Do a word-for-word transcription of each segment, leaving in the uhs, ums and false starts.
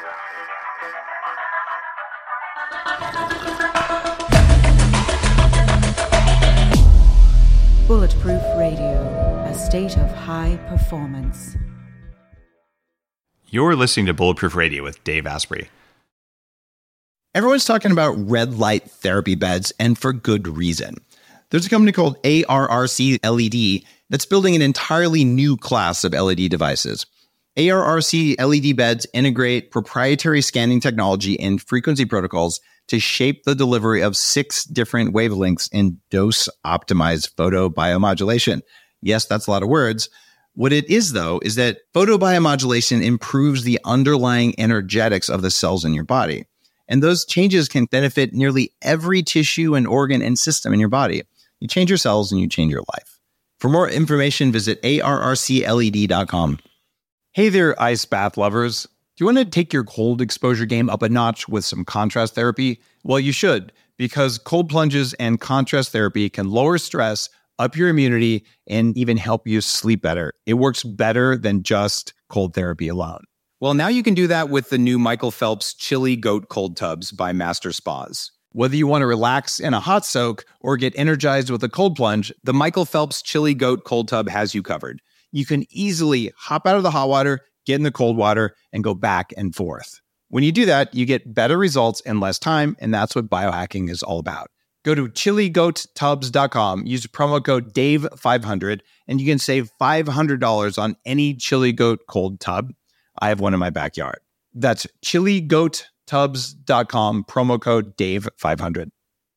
Bulletproof Radio, a state of high performance. You're listening to Bulletproof Radio with Dave Asprey. Everyone's talking about red light therapy beds, and for good reason. There's a company called A R R C L E D that's building an entirely new class of L E D devices. A R R C L E D beds integrate proprietary scanning technology and frequency protocols to shape the delivery of six different wavelengths in dose-optimized photobiomodulation. Yes, that's a lot of words. What it is, though, is that photobiomodulation improves the underlying energetics of the cells in your body. And those changes can benefit nearly every tissue and organ and system in your body. You change your cells and you change your life. For more information, visit A R R C L E D dot com. Hey there, ice bath lovers. Do you want to take your cold exposure game up a notch with some contrast therapy? Well, you should, because cold plunges and contrast therapy can lower stress, up your immunity, and even help you sleep better. It works better than just cold therapy alone. Well, now you can do that with the new Michael Phelps Chili Goat Cold Tubs by Master Spas. Whether you want to relax in a hot soak or get energized with a cold plunge, the Michael Phelps Chili Goat Cold Tub has you covered. You can easily hop out of the hot water, get in the cold water, and go back and forth. When you do that, you get better results in less time, and that's what biohacking is all about. Go to chili goat tubs dot com, use promo code Dave five hundred, and you can save five hundred dollars on any Chili Goat cold tub. I have one in my backyard. That's chili goat tubs dot com, promo code Dave five hundred.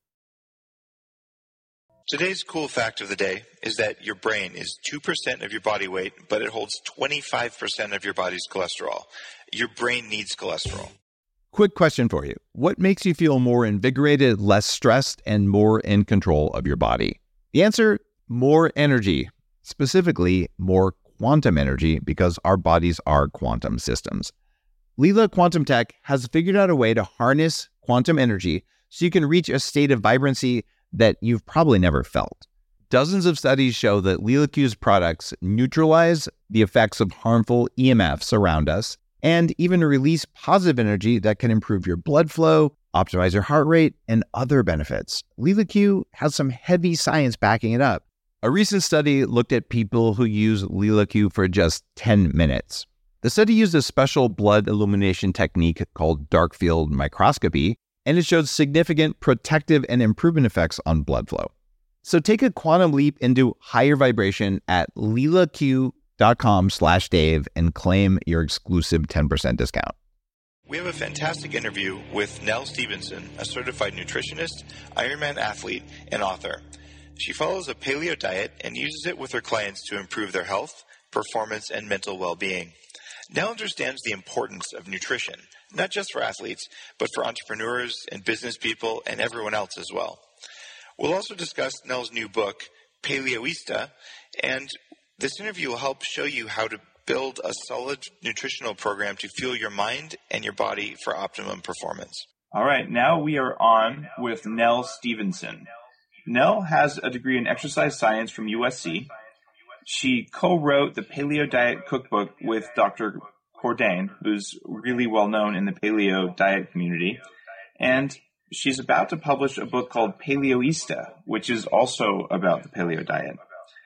Today's cool fact of the day is that your brain is two percent of your body weight, but it holds twenty-five percent of your body's cholesterol. Your brain needs cholesterol. Quick question for you. What makes you feel more invigorated, less stressed, and more in control of your body? The answer, more energy. Specifically, more quantum energy, because our bodies are quantum systems. Leela Quantum Tech has figured out a way to harness quantum energy so you can reach a state of vibrancy that you've probably never felt. Dozens of studies show that LeelaQ's products neutralize the effects of harmful E M Fs around us and even release positive energy that can improve your blood flow, optimize your heart rate, and other benefits. LeelaQ has some heavy science backing it up. A recent study looked at people who use LeelaQ for just ten minutes. The study used a special blood illumination technique called dark field microscopy, and it showed significant protective and improvement effects on blood flow. So take a quantum leap into higher vibration at leelaq dot com slash Dave and claim your exclusive ten percent discount. We have a fantastic interview with Nell Stevenson, a certified nutritionist, Ironman athlete, and author. She follows a paleo diet and uses it with her clients to improve their health, performance, and mental well-being. Nell understands the importance of nutrition, not just for athletes, but for entrepreneurs and business people and everyone else as well. We'll also discuss Nell's new book, Paleoista, and this interview will help show you how to build a solid nutritional program to fuel your mind and your body for optimum performance. All right, now we are on with Nell Stevenson. Nell has a degree in exercise science from U S C. She co-wrote the Paleo Diet Cookbook with Doctor Cordain, who's really well known in the paleo diet community. And she's about to publish a book called Paleoista, which is also about the paleo diet.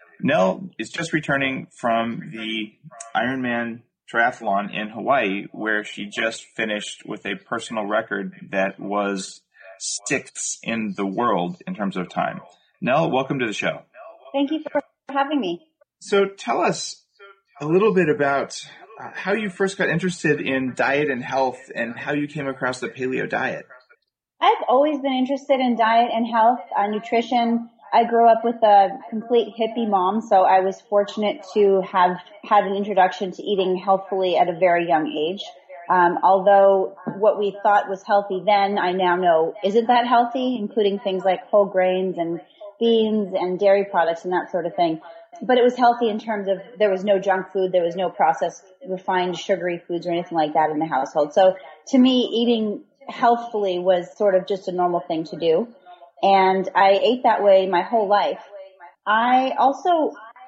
Nell is just returning from the Ironman triathlon in Hawaii, where she just finished with a personal record that was sixth in the world in terms of time. Nell, welcome to the show. Thank you for having me. So tell us a little bit about uh, how you first got interested in diet and health and how you came across the paleo diet. I've always been interested in diet and health, uh, nutrition. I grew up with a complete hippie mom, so I was fortunate to have had an introduction to eating healthfully at a very young age. Um, although what we thought was healthy then, I now know isn't that healthy, including things like whole grains and beans and dairy products and that sort of thing. But it was healthy in terms of there was no junk food, there was no processed, refined, sugary foods or anything like that in the household. So to me, eating healthfully was sort of just a normal thing to do. And I ate that way my whole life. I also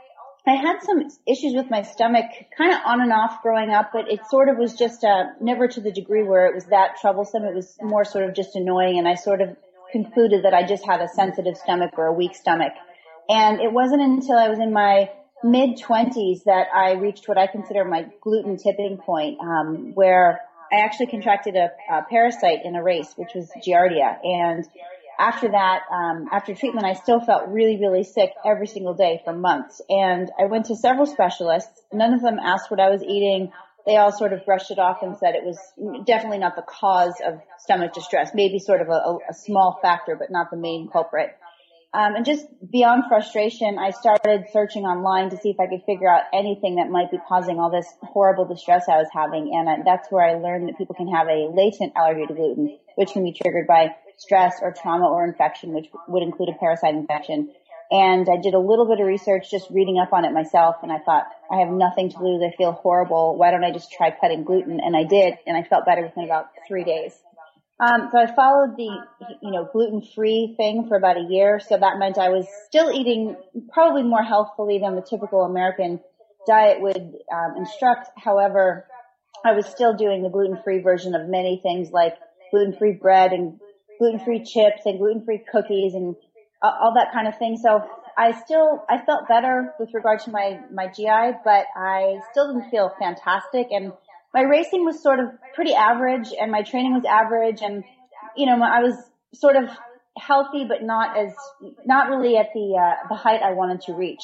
I had some issues with my stomach kind of on and off growing up, but it sort of was just uh, never to the degree where it was that troublesome. It was more sort of just annoying, and I sort of concluded that I just had a sensitive stomach or a weak stomach. And it wasn't until I was in my mid-twenties that I reached what I consider my gluten tipping point, um, where I actually contracted a, a parasite in a race, which was Giardia. And after that, um, after treatment, I still felt really, really sick every single day for months. And I went to several specialists. None of them asked what I was eating. They all sort of brushed it off and said it was definitely not the cause of stomach distress, maybe sort of a, a small factor, but not the main culprit. Um, and just beyond frustration, I started searching online to see if I could figure out anything that might be causing all this horrible distress I was having. And I, that's where I learned that people can have a latent allergy to gluten, which can be triggered by stress or trauma or infection, which would include a parasite infection. And I did a little bit of research just reading up on it myself, and I thought, I have nothing to lose. I feel horrible. Why don't I just try cutting gluten? And I did, and I felt better within about three days. Um, so I followed the, you know, gluten-free thing for about a year. So that meant I was still eating probably more healthfully than the typical American diet would um, instruct. However, I was still doing the gluten-free version of many things like gluten-free bread and gluten-free chips and gluten-free cookies and uh, all that kind of thing. So I still, I felt better with regard to my, my G I, but I still didn't feel fantastic. And my racing was sort of pretty average, and my training was average, and, you know, I was sort of healthy, but not as, not really at the, uh, the height I wanted to reach.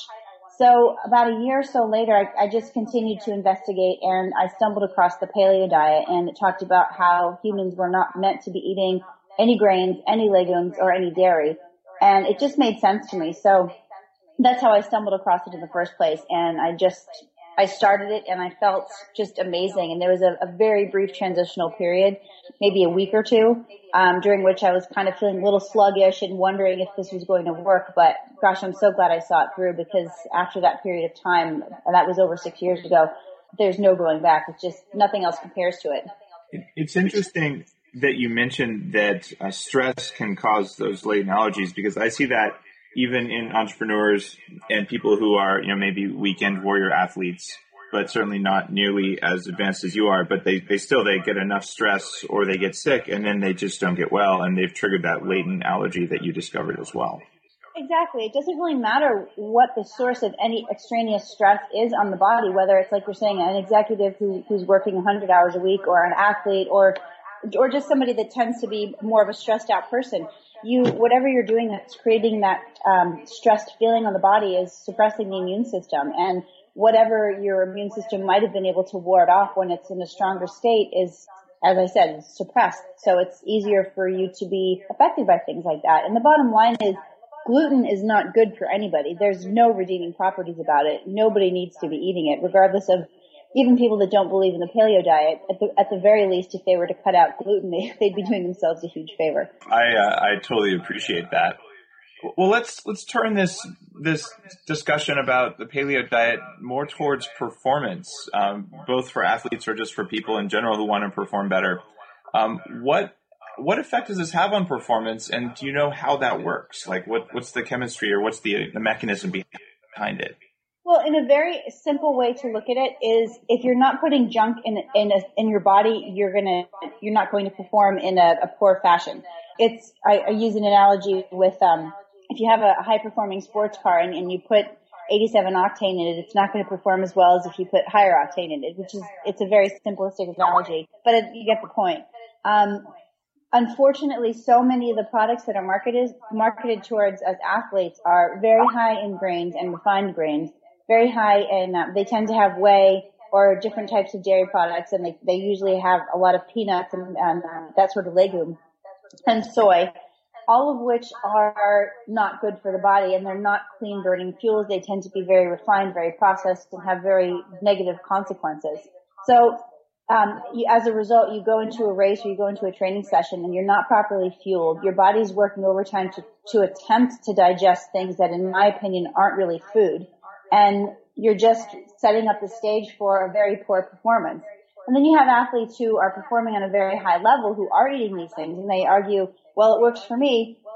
So about a year or so later, I, I just continued to investigate, and I stumbled across the paleo diet, and it talked about how humans were not meant to be eating any grains, any legumes, or any dairy. And it just made sense to me. So that's how I stumbled across it in the first place. And I just, I started it, and I felt just amazing. And there was a, a very brief transitional period, maybe a week or two, um, during which I was kind of feeling a little sluggish and wondering if this was going to work. But gosh, I'm so glad I saw it through, because after that period of time, and that was over six years ago, there's no going back. It's just nothing else compares to it. It's interesting that you mentioned that uh, stress can cause those latent allergies, because I see that even in entrepreneurs and people who are, you know, maybe weekend warrior athletes, but certainly not nearly as advanced as you are, but they, they still, they get enough stress or they get sick, and then they just don't get well, and they've triggered that latent allergy that you discovered as well. Exactly. It doesn't really matter what the source of any extraneous stress is on the body, whether it's, like you're saying, an executive who, who's working one hundred hours a week, or an athlete, or or just somebody that tends to be more of a stressed out person. You, whatever you're doing that's creating that um, stressed feeling on the body is suppressing the immune system. And whatever your immune system might have been able to ward off when it's in a stronger state is, as I said, is suppressed. So it's easier for you to be affected by things like that. And the bottom line is, gluten is not good for anybody. There's no redeeming properties about it. Nobody needs to be eating it, regardless of even people that don't believe in the paleo diet. At the, at the very least, if they were to cut out gluten, they, they'd be doing themselves a huge favor. I uh, I totally appreciate that. Well, let's let's turn this this discussion about the paleo diet more towards performance, um, both for athletes or just for people in general who want to perform better. Um, what what effect does this have on performance, and do you know how that works? Like, what what's the chemistry, or what's the the mechanism behind it? Well, in a very simple way to look at it is, if you're not putting junk in in a, in your body, you're gonna you're not going to perform in a, a poor fashion. It's I, I use an analogy with um if you have a high performing sports car and, and you put eighty-seven octane in it, it's not going to perform as well as if you put higher octane in it, which is it's a very simplistic analogy, but it, you get the point. Um, Unfortunately, so many of the products that are marketed marketed towards us athletes are very high in grains and refined grains, very high in, uh, they tend to have whey or different types of dairy products, and they, they usually have a lot of peanuts and, and uh, that sort of legume, and soy, all of which are not good for the body, and they're not clean burning fuels. They tend to be very refined, very processed, and have very negative consequences. So Um, you, as a result, you go into a race or you go into a training session and you're not properly fueled. Your body's working overtime to, to attempt to digest things that, in my opinion, aren't really food. And you're just setting up the stage for a very poor performance. And then you have athletes who are performing on a very high level who are eating these things, and they argue, well, it works for me.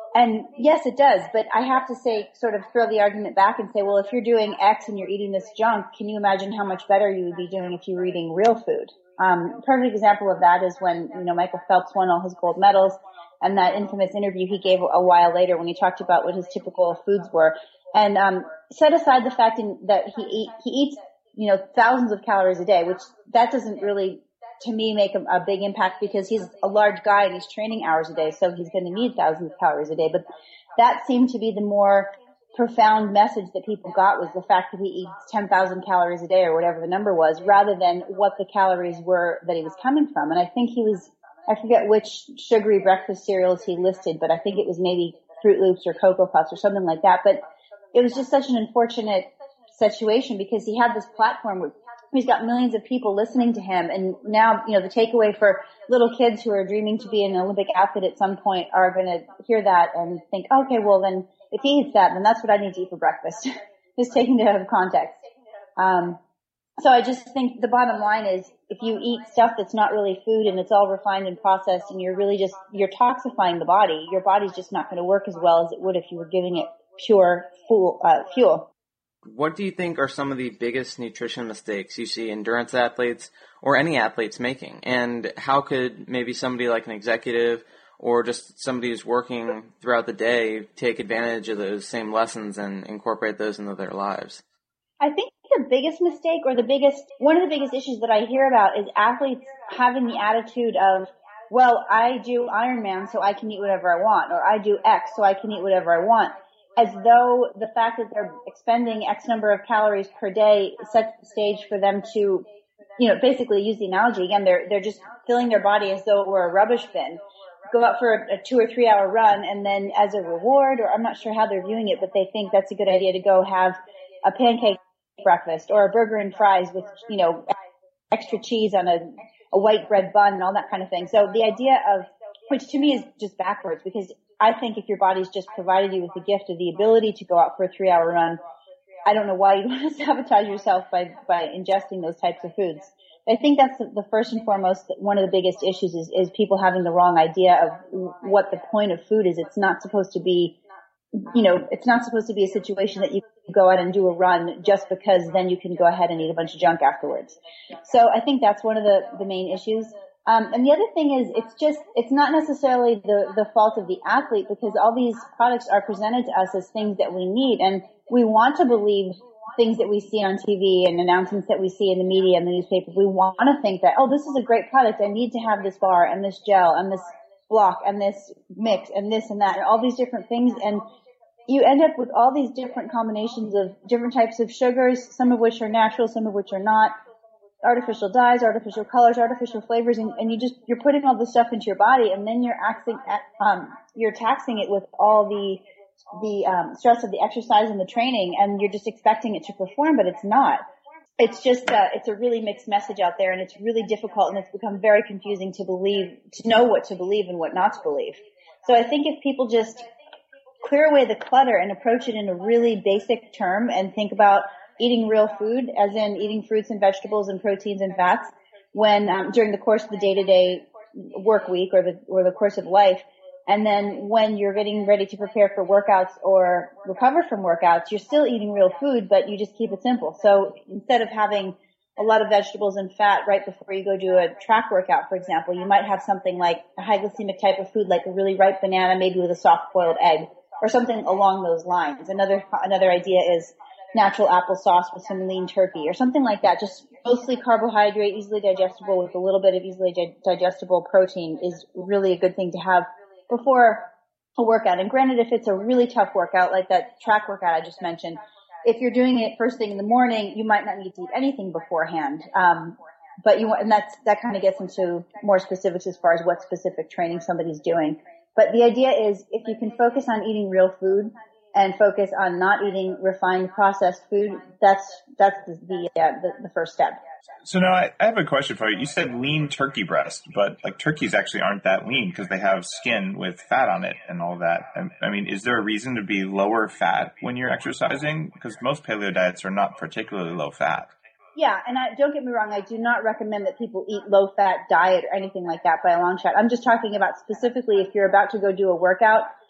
And yes, it does. But I have to say, sort of throw the argument back and say, well, if you're doing X and you're eating this junk, can you imagine how much better you would be doing if you were eating real food? Um, perfect example of that is when, you know, Michael Phelps won all his gold medals, and that infamous interview he gave a while later when he talked about what his typical foods were. And, um, set aside the fact in, that he eat, he eats, you know, thousands of calories a day, which that doesn't really, to me, make a, a big impact because he's a large guy and he's training hours a day, so he's going to need thousands of calories a day. But that seemed to be the more profound message that people got, was the fact that he eats ten thousand calories a day or whatever the number was, rather than what the calories were that he was coming from. And I think he was, I forget which sugary breakfast cereals he listed, but I think it was maybe Fruit Loops or Cocoa Puffs or something like that. But it was just such an unfortunate situation because he had this platform where he's got millions of people listening to him. And now, you know, the takeaway for little kids who are dreaming to be an Olympic athlete at some point are going to hear that and think, okay, well then if he eats that, then that's what I need to eat for breakfast. Just taking it out of context. Um, so I just think the bottom line is if you eat stuff that's not really food and it's all refined and processed and you're really just, you're toxifying the body, your body's just not going to work as well as it would if you were giving it pure fuel, uh, fuel. What do you think are some of the biggest nutrition mistakes you see endurance athletes or any athletes making? And how could maybe somebody like an executive or just somebody who's working throughout the day take advantage of those same lessons and incorporate those into their lives? I think the biggest mistake or the biggest, one of the biggest issues that I hear about is athletes having the attitude of, well, I do Ironman so I can eat whatever I want, or I do X so I can eat whatever I want, as though the fact that they're expending X number of calories per day sets the stage for them to, you know, basically use the analogy again, they're, they're just filling their body as though it were a rubbish bin. Go out for a, a two or three hour run and then as a reward, or I'm not sure how they're viewing it, but they think that's a good idea to go have a pancake breakfast or a burger and fries with, you know, extra cheese on a, a white bread bun and all that kind of thing. So the idea of, which to me is just backwards, because I think if your body's just provided you with the gift of the ability to go out for a three hour run, I don't know why you want to sabotage yourself by, by ingesting those types of foods. I think that's the, the first and foremost, one of the biggest issues is, is people having the wrong idea of what the point of food is. It's not supposed to be, you know, it's not supposed to be a situation that you go out and do a run just because then you can go ahead and eat a bunch of junk afterwards. So I think that's one of the, the main issues. Um, and the other thing is it's just, it's not necessarily the, the fault of the athlete, because all these products are presented to us as things that we need. And we want to believe things that we see on T V and announcements that we see in the media and the newspapers. We want to think that, oh, this is a great product. I need to have this bar and this gel and this block and this mix and this and that and all these different things. And you end up with all these different combinations of different types of sugars, some of which are natural, some of which are not, artificial dyes, artificial colors, artificial flavors, and, and you just, you're putting all this stuff into your body, and then you're acting, um, you're taxing it with all the, the, um, stress of the exercise and the training, and you're just expecting it to perform, but it's not. It's just, uh, it's a really mixed message out there, and it's really difficult, and it's become very confusing to believe, to know what to believe and what not to believe. So I think if people just clear away the clutter and approach it in a really basic term and think about eating real food, as in eating fruits and vegetables and proteins and fats, when um, during the course of the day-to-day work week or the or the course of life, and then when you're getting ready to prepare for workouts or recover from workouts, you're still eating real food, but you just keep it simple. So instead of having a lot of vegetables and fat right before you go do a track workout, for example, you might have something like a high glycemic type of food, like a really ripe banana, maybe with a soft boiled egg, or something along those lines. Another another idea is natural applesauce with some lean turkey or something like that. Just mostly carbohydrate, easily digestible with a little bit of easily di- digestible protein is really a good thing to have before a workout. And granted, if it's a really tough workout, like that track workout I just mentioned, if you're doing it first thing in the morning, you might not need to eat anything beforehand. Um, but you want, and that's, that kind of gets into more specifics as far as what specific training somebody's doing. But the idea is if you can focus on eating real food, and focus on not eating refined processed food, that's that's the the, uh, the the first step. So now I, I have a question for you. You said lean turkey breast, but like turkeys actually aren't that lean because they have skin with fat on it and all that. And, I mean, is there a reason to be lower fat when you're exercising? Because most paleo diets are not particularly low fat. Yeah, and I, don't get me wrong, I do not recommend that people eat low-fat diet or anything like that by a long shot. I'm just talking about specifically if you're about to go do a workout,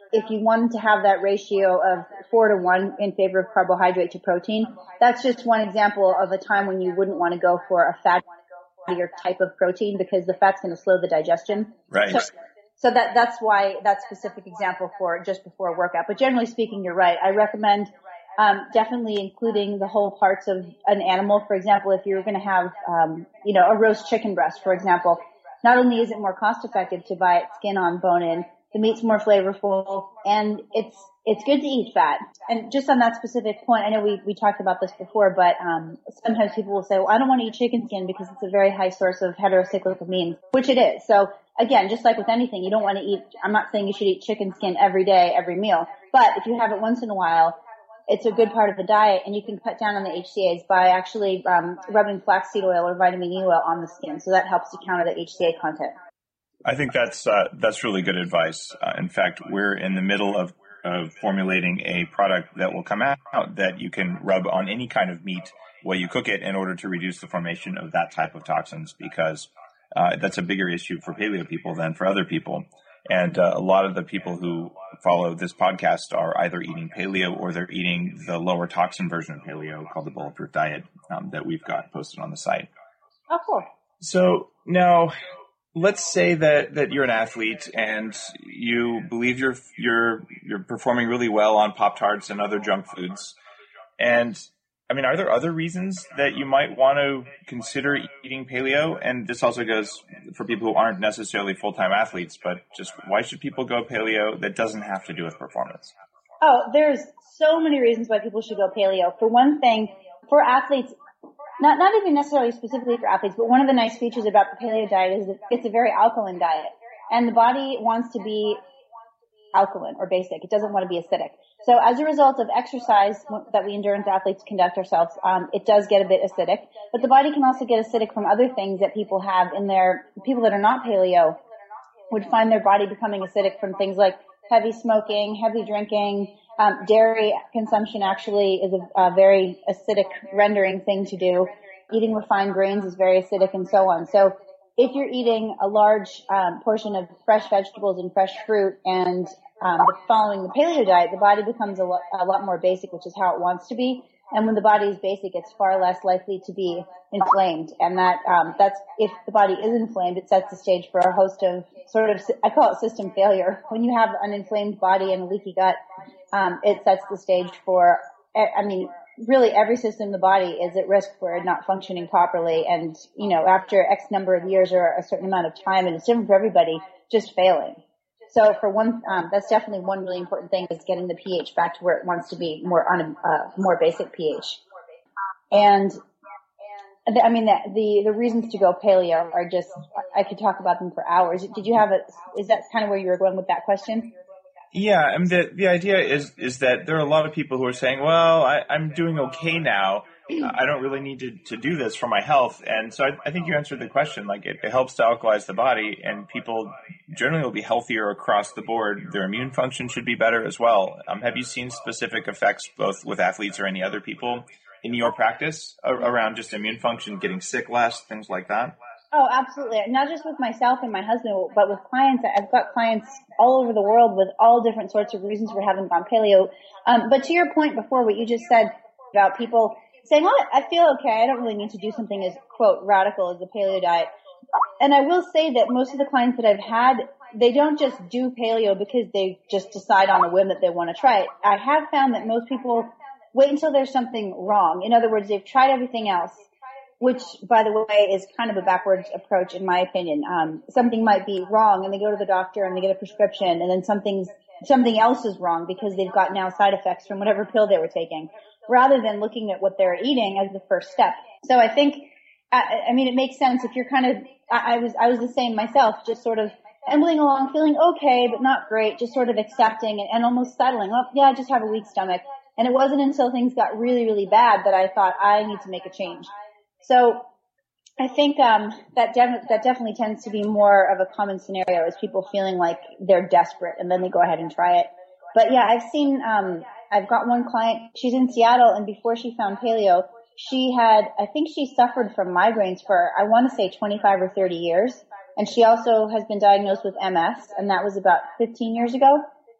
if you wanted to have that ratio of four to one in favor of carbohydrate to protein, that's just one example of a time when you wouldn't want to go for a fattier type of protein because the fat's going to slow the digestion. Right. So, so that, that's why that specific example for just before a workout. But generally speaking, you're right. I recommend Um, definitely including the whole parts of an animal. For example, if you're going to have, um, you know, a roast chicken breast, for example, not only is it more cost effective to buy it skin on bone in, the meat's more flavorful, and it's it's good to eat fat. And just on that specific point, I know we we talked about this before, but um, sometimes people will say, well, I don't want to eat chicken skin because it's a very high source of heterocyclic amines, which it is. So again, just like with anything, you don't want to eat. I'm not saying you should eat chicken skin every day, every meal, but if you have it once in a while, it's a good part of the diet, and you can cut down on the H C As by actually um, rubbing flaxseed oil or vitamin E oil on the skin. So that helps to counter the H C A content. I think that's uh, that's really good advice. Uh, in fact, we're in the middle of, of formulating a product that will come out that you can rub on any kind of meat while you cook it in order to reduce the formation of that type of toxins, because uh, that's a bigger issue for paleo people than for other people. And uh, a lot of the people who follow this podcast are either eating paleo or they're eating the lower toxin version of paleo called the Bulletproof Diet um, that we've got posted on the site. Oh, cool. So now let's say that, that you're an athlete and you believe you're, you're, you're performing really well on Pop-Tarts and other junk foods. And I mean, are there other reasons that you might want to consider eating paleo? And this also goes for people who aren't necessarily full-time athletes, but just why should people go paleo that doesn't have to do with performance? Oh, there's so many reasons why people should go paleo. For one thing, for athletes, not, not even necessarily specifically for athletes, but one of the nice features about the paleo diet is that it's a very alkaline diet. And the body wants to be alkaline or basic. It doesn't want to be acidic. So as a result of exercise that we endurance athletes conduct ourselves, um, it does get a bit acidic. But the body can also get acidic from other things that people have in their, people that are not paleo would find their body becoming acidic from things like heavy smoking, heavy drinking. Um, dairy consumption actually is a, a very acidic rendering thing to do. Eating refined grains is very acidic and so on. So if you're eating a large um, portion of fresh vegetables and fresh fruit and um, following the paleo diet, the body becomes a, lo- a lot more basic, which is how it wants to be. And when the body is basic, it's far less likely to be inflamed. And that um, that's if the body is inflamed, it sets the stage for a host of sort of, I call it system failure. When you have an inflamed body and a leaky gut, um, it sets the stage for, I mean, really every system in the body is at risk for not functioning properly. And, you know, after X number of years or a certain amount of time, and it's different for everybody, just failing. So for one, um, that's definitely one really important thing is getting the pH back to where it wants to be, more on a uh, more basic pH. And I mean, the, the, the reasons to go paleo are just, I could talk about them for hours. Did you have a, is that kind of where you were going with that question? Yeah, I mean, the, the idea is, is that there are a lot of people who are saying, well, I, I'm doing okay now. I don't really need to, to do this for my health. And so I, I think you answered the question. Like it, it helps to alkalize the body, and people generally will be healthier across the board. Their immune function should be better as well. Um, have you seen specific effects both with athletes or any other people in your practice around just immune function, getting sick less, things like that? Oh, absolutely. Not just with myself and my husband, but with clients. I've got clients all over the world with all different sorts of reasons for having gone paleo. Um, but to your point before, what you just said about people saying, oh, I feel okay, I don't really need to do something as, quote, radical as the paleo diet. And I will say that most of the clients that I've had, they don't just do paleo because they just decide on a whim that they want to try it. I have found that most people wait until there's something wrong. In other words, they've tried everything else, which, by the way, is kind of a backwards approach in my opinion. Um, something might be wrong and they go to the doctor and they get a prescription, and then something's, something else is wrong because they've got now side effects from whatever pill they were taking, rather than looking at what they're eating as the first step. So I think, I, I mean, it makes sense if you're kind of, I, I was, I was the same myself, just sort of ambling along, feeling okay, but not great, just sort of accepting and, and almost settling. Well, yeah, I just have a weak stomach. And it wasn't until things got really, really bad that I thought I need to make a change. So I think um, that de- that definitely tends to be more of a common scenario, is people feeling like they're desperate and then they go ahead and try it. But yeah, I've seen, um, I've got one client, she's in Seattle, and before she found paleo, she had, I think she suffered from migraines for, I want to say twenty-five or thirty years. And she also has been diagnosed with M S, and that was about fifteen years ago.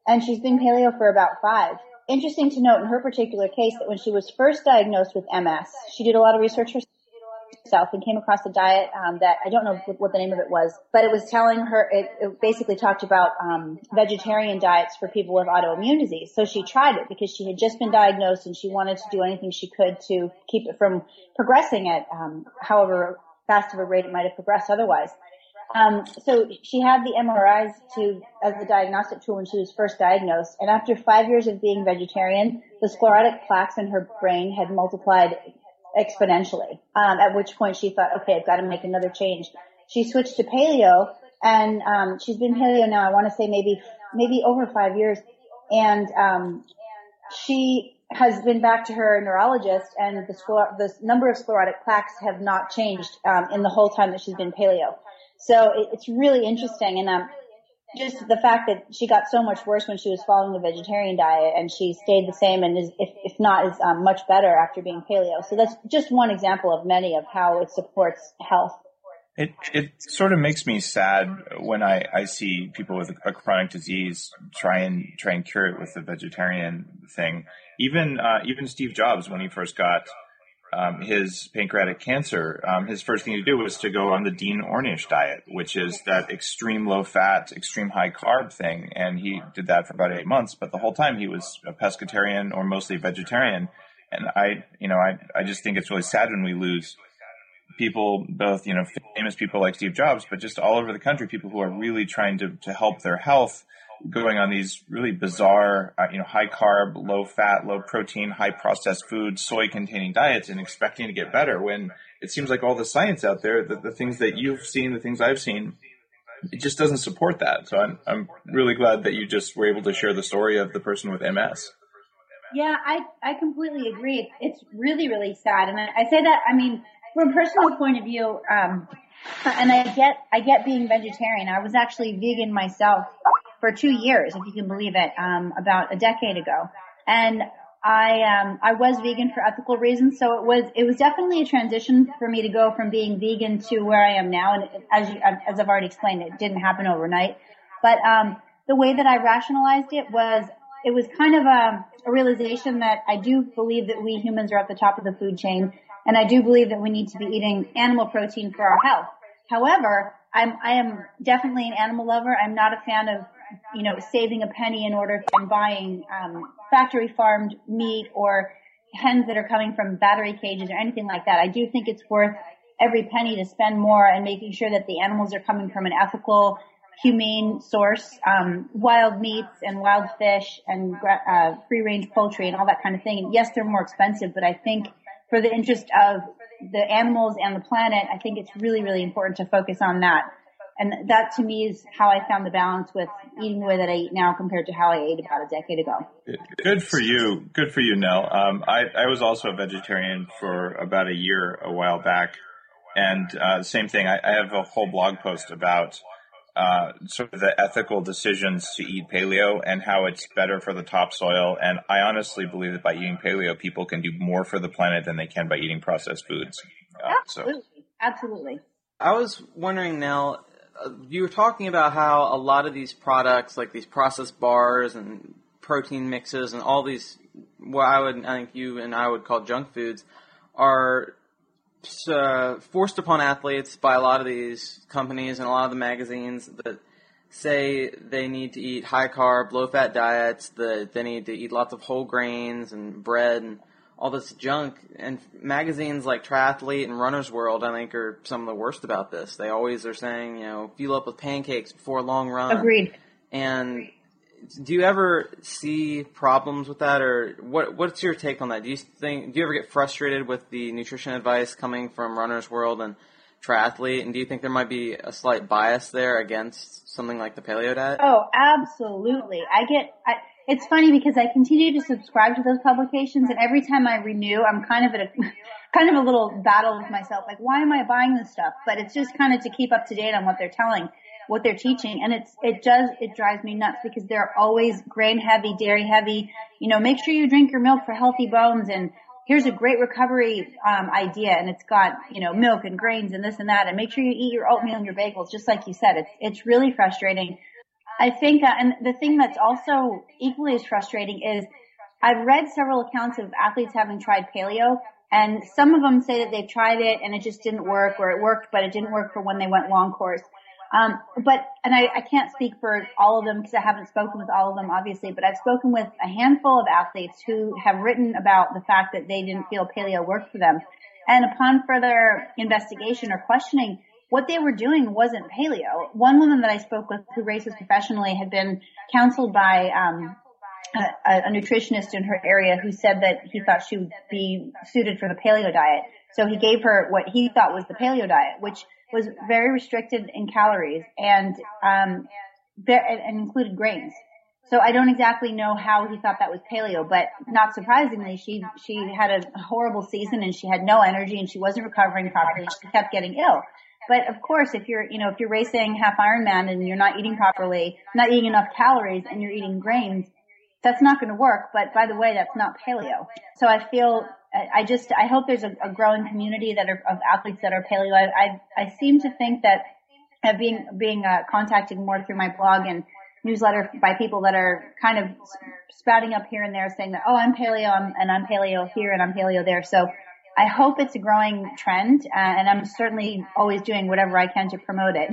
and she's been paleo for about five. Interesting to note in her particular case that when she was first diagnosed with M S, she did a lot of research herself and came across a diet um, that I don't know what the name of it was, but it was telling her, it, it basically talked about um, vegetarian diets for people with autoimmune disease. So she tried it because she had just been diagnosed and she wanted to do anything she could to keep it from progressing at um, however fast of a rate it might have progressed otherwise. Um, so she had the M R Is to, as the diagnostic tool when she was first diagnosed. And after five years of being vegetarian, the sclerotic plaques in her brain had multiplied exponentially. Um, at which point she thought, okay, I've got to make another change. She switched to paleo, and, um, she's been paleo now, I want to say maybe, maybe over five years. And, um, she has been back to her neurologist, and the, scler- the number of sclerotic plaques have not changed, um, in the whole time that she's been paleo. So it, it's really interesting. And, um, just the fact that she got so much worse when she was following the vegetarian diet, and she stayed the same and is, if, if not, is um, much better after being paleo. So that's just one example of many of how it supports health. It it sort of makes me sad when I, I see people with a, a chronic disease try and try and cure it with the vegetarian thing. Even uh, even Steve Jobs, when he first got um, his pancreatic cancer, um, his first thing to do was to go on the Dean Ornish diet, which is that extreme low fat, extreme high carb thing. And he did that for about eight months. But the whole time he was a pescatarian or mostly vegetarian. And I, you know, I, I just think it's really sad when we lose people, both, you know, famous people like Steve Jobs, but just all over the country, people who are really trying to, to help their health, going on these really bizarre, uh, you know, high carb, low fat, low protein, high processed food, soy containing diets and expecting to get better when it seems like all the science out there, the, the things that you've seen, the things I've seen, it just doesn't support that. So I'm, I'm really glad that you just were able to share the story of the person with M S. Yeah, I, I completely agree. It's really, really sad. And I, I say that, I mean, from a personal point of view, um, and I get, I get being vegetarian. I was actually vegan myself for two years, if you can believe it, um, about a decade ago. And I, um, I was vegan for ethical reasons. So it was, it was definitely a transition for me to go from being vegan to where I am now. And as you, as I've already explained, it didn't happen overnight. But, um, the way that I rationalized it was, it was kind of a, a realization that I do believe that we humans are at the top of the food chain. And I do believe that we need to be eating animal protein for our health. However, I'm, I am definitely an animal lover. I'm not a fan of, you know, saving a penny in order and buying, um, factory farmed meat or hens that are coming from battery cages or anything like that. I do think it's worth every penny to spend more and making sure that the animals are coming from an ethical, humane source, um, wild meats and wild fish and, uh, free range poultry and all that kind of thing. And yes, they're more expensive, but I think for the interest of the animals and the planet, I think it's really, really important to focus on that. And that to me is how I found the balance with eating the way that I eat now compared to how I ate about a decade ago. Good for you. Good for you, Nell. Um, I, I was also a vegetarian for about a year a while back. And uh, same thing, I, I have a whole blog post about uh, sort of the ethical decisions to eat paleo and how it's better for the topsoil. And I honestly believe that by eating paleo, people can do more for the planet than they can by eating processed foods. Uh, Absolutely. So. Absolutely. I was wondering, Nell, uh, you were talking about how a lot of these products, like these processed bars and protein mixes and all these, what I would, I think you and I would call junk foods, are Uh, forced upon athletes by a lot of these companies and a lot of the magazines that say they need to eat high carb, low fat diets, that they need to eat lots of whole grains and bread and all this junk. And magazines like Triathlete and Runner's World, I think, are some of the worst about this. They always are saying, you know, fuel up with pancakes before a long run. Agreed. And do you ever see problems with that, or what? What's your take on that? Do you think? Do you ever get frustrated with the nutrition advice coming from Runner's World and Triathlete? And do you think there might be a slight bias there against something like the paleo diet? Oh, absolutely. I get. I, it's funny because I continue to subscribe to those publications, and every time I renew, I'm kind of at a kind of a little battle with myself. Like, why am I buying this stuff? But it's just kind of to keep up to date on what they're telling. what they're teaching. And it's, it does, it drives me nuts because they're always grain heavy, dairy heavy. You know, make sure you drink your milk for healthy bones. And here's a great recovery, um, idea. And it's got, you know, milk and grains and this and that. And make sure you eat your oatmeal and your bagels, just like you said. It's, it's really frustrating. I think, uh, and the thing that's also equally as frustrating is I've read several accounts of athletes having tried paleo, and some of them say that they've tried it and it just didn't work, or it worked, but it didn't work for when they went long course. Um, but, and I, I can't speak for all of them because I haven't spoken with all of them, obviously, but I've spoken with a handful of athletes who have written about the fact that they didn't feel paleo worked for them. And upon further investigation or questioning, what they were doing wasn't paleo. One woman that I spoke with who races professionally had been counseled by, um, a, a nutritionist in her area who said that he thought she would be suited for the paleo diet. So he gave her what he thought was the paleo diet, which was very restricted in calories and, um, and included grains. So I don't exactly know how he thought that was paleo, but not surprisingly, she, she had a horrible season and she had no energy and she wasn't recovering properly. She kept getting ill. But of course, if you're, you know, if you're racing half Ironman and you're not eating properly, not eating enough calories and you're eating grains, that's not going to work. But by the way, that's not paleo. So I feel, I just, I hope there's a, a growing community that are, of athletes that are paleo. I, I, I seem to think that uh, being, being, uh, contacted more through my blog and newsletter by people that are kind of spouting up here and there saying that, oh, I'm paleo I'm, and I'm paleo here and I'm paleo there. So I hope it's a growing trend, uh, and I'm certainly always doing whatever I can to promote it.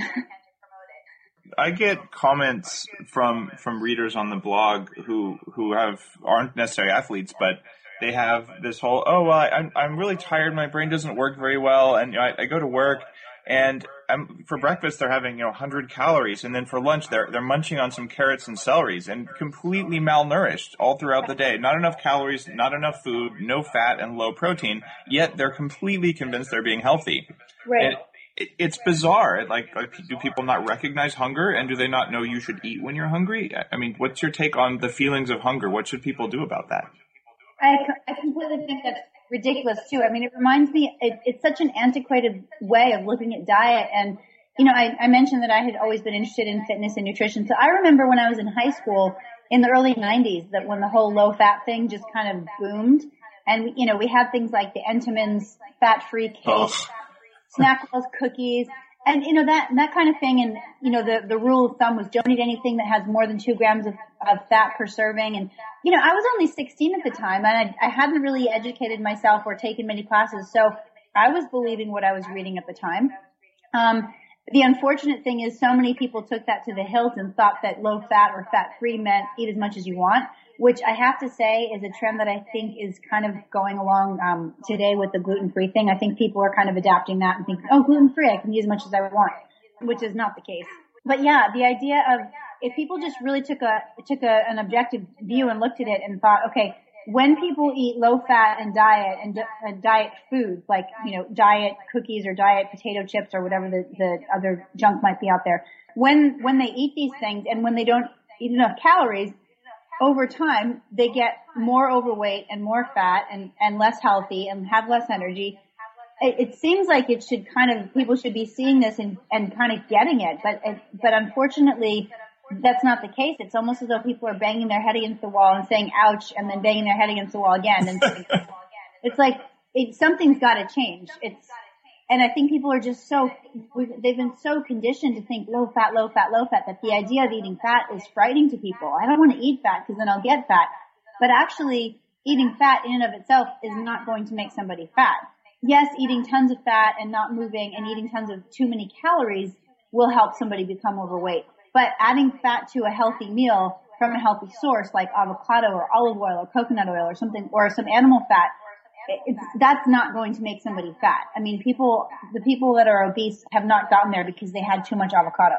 I get comments from from readers on the blog who who have aren't necessarily athletes, but they have this whole, oh, well, I, I'm I'm really tired, my brain doesn't work very well, and you know, I, I go to work, and I'm, for breakfast they're having you know one hundred calories, and then for lunch they're they're munching on some carrots and celeries, and completely malnourished all throughout the day. Not enough calories, not enough food, no fat, and low protein. Yet they're completely convinced they're being healthy. Right. And it, it's bizarre. Like, like, do people not recognize hunger, and do they not know you should eat when you're hungry? I mean, what's your take on the feelings of hunger? What should people do about that? I, I completely think that's ridiculous too. I mean, it reminds me, it, it's such an antiquated way of looking at diet. And, you know, I, I mentioned that I had always been interested in fitness and nutrition. So I remember when I was in high school in the early nineties that when the whole low fat thing just kind of boomed. And, you know, we had things like the Entenmann's fat-free cake, oh. Snackwell's cookies. And, you know, that, that kind of thing. And, you know, the, the rule of thumb was don't eat anything that has more than two grams of, of fat per serving. And, you know, I was only sixteen at the time, and I, I hadn't really educated myself or taken many classes. So I was believing what I was reading at the time. Um, the unfortunate thing is so many people took that to the hilt and thought that low fat or fat free meant eat as much as you want, which I have to say is a trend that I think is kind of going along um, today with the gluten-free thing. I think people are kind of adapting that and thinking, oh, gluten-free, I can eat as much as I want, which is not the case. But yeah, the idea of if people just really took a took a, an objective view and looked at it and thought, okay, when people eat low-fat and diet and uh, diet foods like, you know, diet cookies or diet potato chips or whatever the, the other junk might be out there, when when they eat these things and when they don't eat enough calories, over time, they get more overweight and more fat and, and less healthy and have less energy. It, it seems like it should kind of, people should be seeing this and, and kind of getting it, but, it, but unfortunately, that's not the case. It's almost as though people are banging their head against the wall and saying, ouch, and then banging their head against the wall again. And it's like, it, something's got to change. It's, and I think people are just so, they've been so conditioned to think low fat, low fat, low fat, that the idea of eating fat is frightening to people. I don't want to eat fat because then I'll get fat. But actually, eating fat in and of itself is not going to make somebody fat. Yes, eating tons of fat and not moving and eating tons of too many calories will help somebody become overweight. But adding fat to a healthy meal from a healthy source like avocado or olive oil or coconut oil or something, or some animal fat, it's, that's not going to make somebody fat. I mean, people, the people that are obese have not gotten there because they had too much avocado.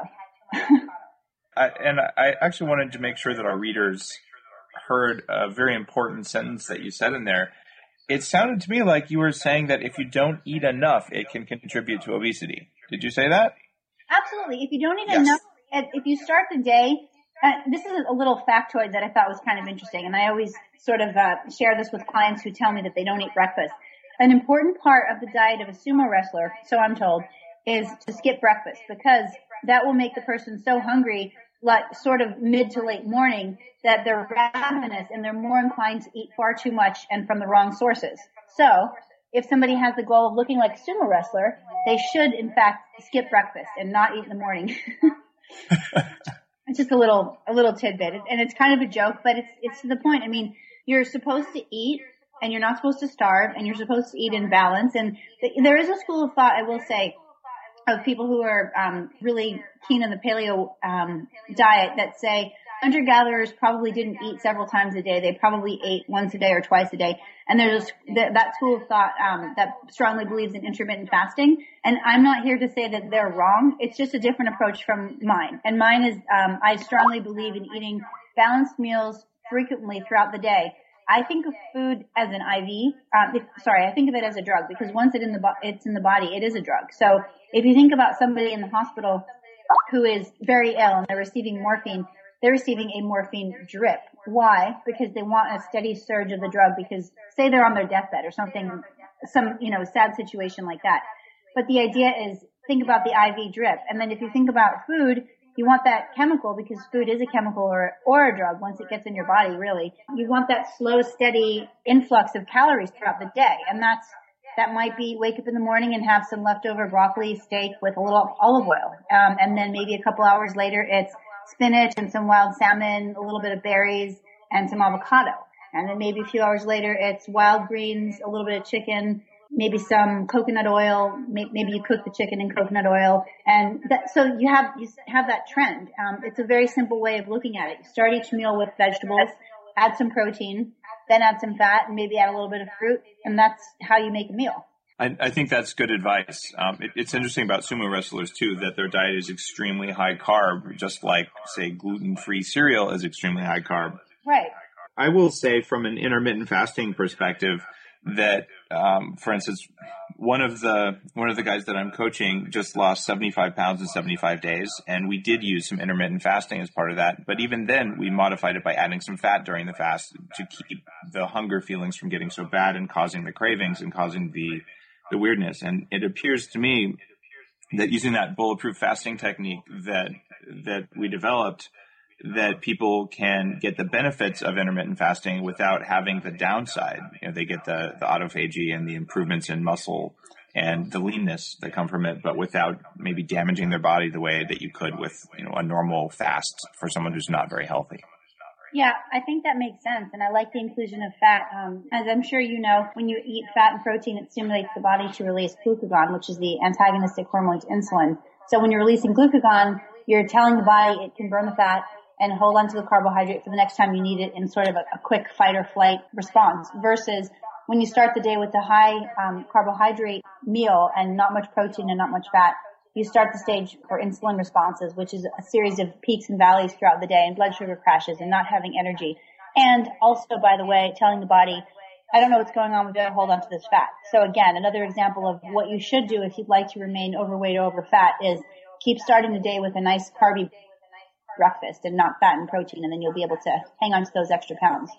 I, and I actually wanted to make sure that our readers heard a very important sentence that you said in there. It sounded to me like you were saying that if you don't eat enough, it can contribute to obesity. Did you say that? Absolutely. If you don't eat yes. enough, if you start the day, uh, this is a little factoid that I thought was kind of interesting, and I always sort of uh, share this with clients who tell me that they don't eat breakfast. An important part of the diet of a sumo wrestler, so I'm told, is to skip breakfast, because that will make the person so hungry, like sort of mid to late morning, that they're ravenous and they're more inclined to eat far too much and from the wrong sources. So if somebody has the goal of looking like a sumo wrestler, they should, in fact, skip breakfast and not eat in the morning. It's just a little, a little tidbit, and it's kind of a joke, but it's, it's to the point. I mean, you're supposed to eat, and you're not supposed to starve, and you're supposed to eat in balance. And th- there is a school of thought, I will say, of people who are um, really keen on the paleo um, diet that say hunter-gatherers probably didn't eat several times a day. They probably ate once a day or twice a day. And there's th- that school of thought um, that strongly believes in intermittent fasting. And I'm not here to say that they're wrong. It's just a different approach from mine. And mine is um, I strongly believe in eating balanced meals frequently throughout the day. I think of food as an I V. Um, if, sorry, I think of it as a drug because once it in the bo- it's in the body, it is a drug. So if you think about somebody in the hospital who is very ill and they're receiving morphine, they're receiving a morphine drip. Why? Because they want a steady surge of the drug because say they're on their deathbed or something, some, you know, sad situation like that. But the idea is think about the I V drip. And then if you think about food, you want that chemical because food is a chemical or, or a drug once it gets in your body, really. You want that slow, steady influx of calories throughout the day. And that's, that might be wake up in the morning and have some leftover broccoli steak with a little olive oil. Um, and then maybe a couple hours later, it's spinach and some wild salmon, a little bit of berries and some avocado. And then maybe a few hours later, it's wild greens, a little bit of chicken, maybe some coconut oil. Maybe you cook the chicken in coconut oil. And that, so you have, you have that trend. Um, it's a very simple way of looking at it. You start each meal with vegetables, add some protein, then add some fat, and maybe add a little bit of fruit. And that's how you make a meal. I, I think that's good advice. Um, it, it's interesting about sumo wrestlers, too, that their diet is extremely high carb, just like, say, gluten-free cereal is extremely high carb. Right. I will say from an intermittent fasting perspective that, um, for instance, one of the one of the guys that I'm coaching just lost seventy-five pounds in seventy-five days, and we did use some intermittent fasting as part of that. But even then, we modified it by adding some fat during the fast to keep the hunger feelings from getting so bad and causing the cravings and causing the the weirdness. And it appears to me that using that bulletproof fasting technique that that we developed, that people can get the benefits of intermittent fasting without having the downside. You know, they get the, the autophagy and the improvements in muscle and the leanness that come from it, but without maybe damaging their body the way that you could with, you know, a normal fast for someone who's not very healthy. Yeah, I think that makes sense. And I like the inclusion of fat. Um, as I'm sure you know, when you eat fat and protein, it stimulates the body to release glucagon, which is the antagonistic hormone to insulin. So when you're releasing glucagon, you're telling the body it can burn the fat and hold on to the carbohydrate for the next time you need it in sort of a, a quick fight or flight response versus when you start the day with a high um, carbohydrate meal and not much protein and not much fat, you start the stage for insulin responses, which is a series of peaks and valleys throughout the day and blood sugar crashes and not having energy. And also, by the way, telling the body, I don't know what's going on, we've got to hold on to this fat. So again, another example of what you should do if you'd like to remain overweight or over fat is keep starting the day with a nice carby breakfast and not fat and protein, and then you'll be able to hang on to those extra pounds.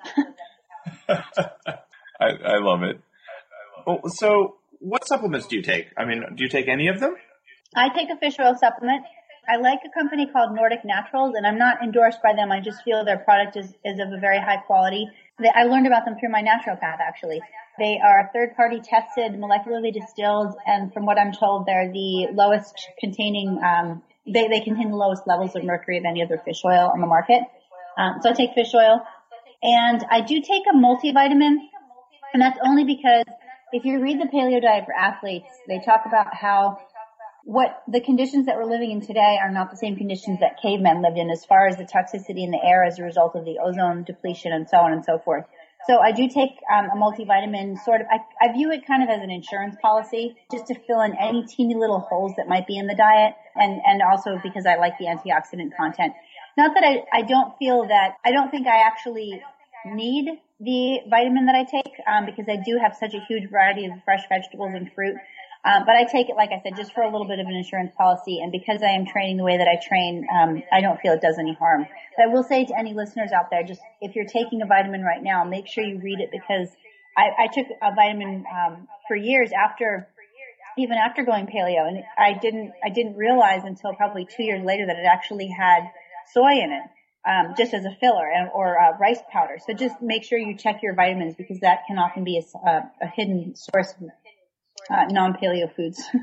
I, I love it. Well, so what supplements do you take? I mean, do you take any of them? I take a fish oil supplement. I like a company called Nordic Naturals, and I'm not endorsed by them. I just feel their product is, is of a very high quality. They, I learned about them through my naturopath, actually. They are third-party tested, molecularly distilled, and from what I'm told, they're the lowest containing um They, they contain the lowest levels of mercury of any other fish oil on the market. Um, so I take fish oil. And I do take a multivitamin. And that's only because if you read the paleo diet for athletes, they talk about how what the conditions that we're living in today are not the same conditions that cavemen lived in as far as the toxicity in the air as a result of the ozone depletion and so on and so forth. So I do take um, a multivitamin sort of, I, I view it kind of as an insurance policy just to fill in any teeny little holes that might be in the diet and, and also because I like the antioxidant content. Not that I, I don't feel that, I don't think I actually need the vitamin that I take um, because I do have such a huge variety of fresh vegetables and fruit. Um, but I take it, like I said, just for a little bit of an insurance policy. And because I am training the way that I train, um, I don't feel it does any harm. But I will say to any listeners out there, just if you're taking a vitamin right now, make sure you read it because I, I took a vitamin um, for years after, even after going paleo, and I didn't, I didn't realize until probably two years later that it actually had soy in it, um, just as a filler and, or uh, rice powder. So just make sure you check your vitamins because that can often be a, a, a hidden source of Uh, non-paleo foods.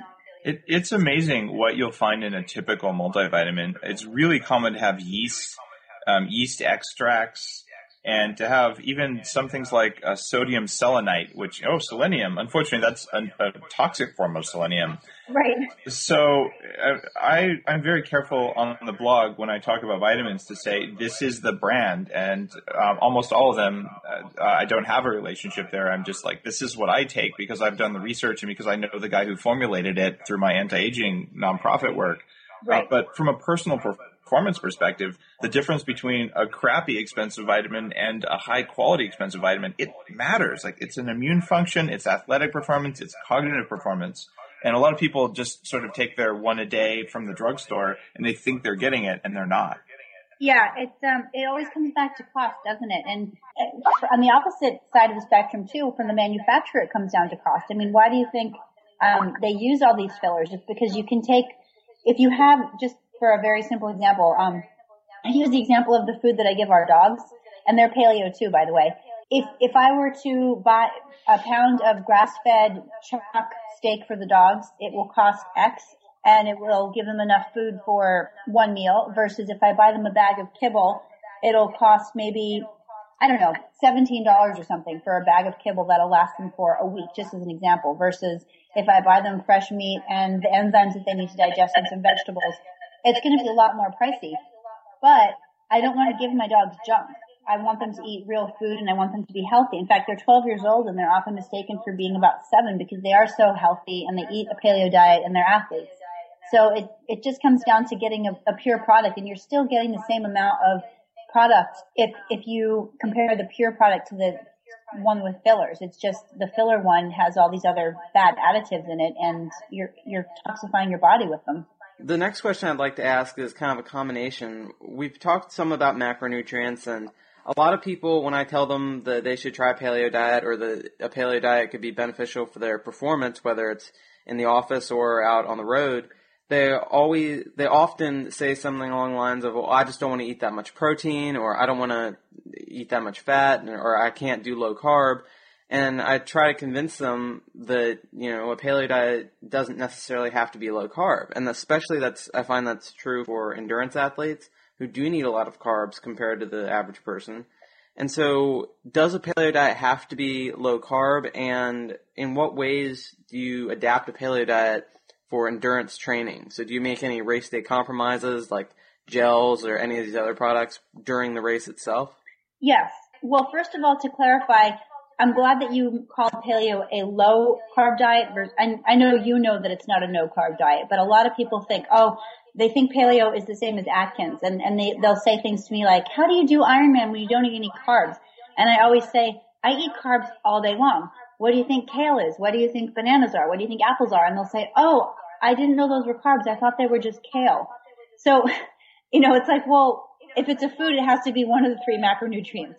It, it's amazing what you'll find in a typical multivitamin. It's really common to have yeast, um, yeast extracts, and to have even some things like uh, sodium selenite, which, oh, selenium. Unfortunately, that's a, a toxic form of selenium. Right. So uh, I, I'm very careful on the blog when I talk about vitamins to say this is the brand, and um, almost all of them, uh, I don't have a relationship there. I'm just like, this is what I take because I've done the research and because I know the guy who formulated it through my anti-aging nonprofit work. Right. Uh, but from a personal performance perspective, the difference between a crappy expensive vitamin and a high quality expensive vitamin, it matters. Like, it's an immune function, it's athletic performance, it's cognitive performance. And a lot of people just sort of take their one a day from the drugstore and they think they're getting it and they're not. Yeah, it's um, it always comes back to cost, doesn't it? And uh, on the opposite side of the spectrum too, from the manufacturer, it comes down to cost. I mean, why do you think um, they use all these fillers? It's because you can take, if you have, just for a very simple example, um, I use the example of the food that I give our dogs, and they're paleo too, by the way. If if I were to buy a pound of grass-fed chuck steak for the dogs, it will cost X, and it will give them enough food for one meal, versus if I buy them a bag of kibble, it'll cost maybe, I don't know, seventeen dollars or something for a bag of kibble that'll last them for a week, just as an example, versus if I buy them fresh meat and the enzymes that they need to digest and some vegetables, it's going to be a lot more pricey. But I don't want to give my dogs junk. I want them to eat real food, and I want them to be healthy. In fact, they're twelve years old, and they're often mistaken for being about seven because they are so healthy and they eat a paleo diet and they're athletes. So it, it just comes down to getting a, a pure product, and you're still getting the same amount of product if, if you compare the pure product to the one with fillers. It's just the filler one has all these other bad additives in it, and you're, you're toxifying your body with them. The next question I'd like to ask is kind of a combination. We've talked some about macronutrients, and a lot of people, when I tell them that they should try a paleo diet or that a paleo diet could be beneficial for their performance, whether it's in the office or out on the road, they always, they often say something along the lines of, well, I just don't want to eat that much protein, or I don't want to eat that much fat, or I can't do low carb. And I try to convince them that, you know, a paleo diet doesn't necessarily have to be low carb. And especially that's, I find that's true for endurance athletes who do need a lot of carbs compared to the average person. And so does a paleo diet have to be low carb? And in what ways do you adapt a paleo diet for endurance training? So do you make any race day compromises like gels or any of these other products during the race itself? Yes. Well, first of all, to clarify, I'm glad that you called paleo a low carb diet. I, I know you know that it's not a no carb diet, but a lot of people think, oh, they think paleo is the same as Atkins, and, and they, they'll say things to me like, how do you do Ironman when you don't eat any carbs? And I always say, I eat carbs all day long. What do you think kale is? What do you think bananas are? What do you think apples are? And they'll say, oh, I didn't know those were carbs. I thought they were just kale. So, you know, it's like, well, if it's a food, it has to be one of the three macronutrients.